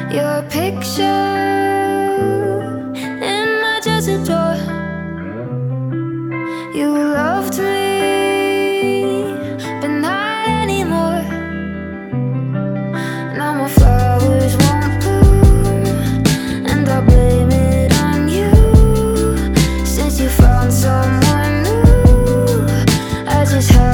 Your picture in my dresser drawer. You loved me, but not anymore. Now my flowers won't bloom, and I blame it on you. Since you found someone new, I just have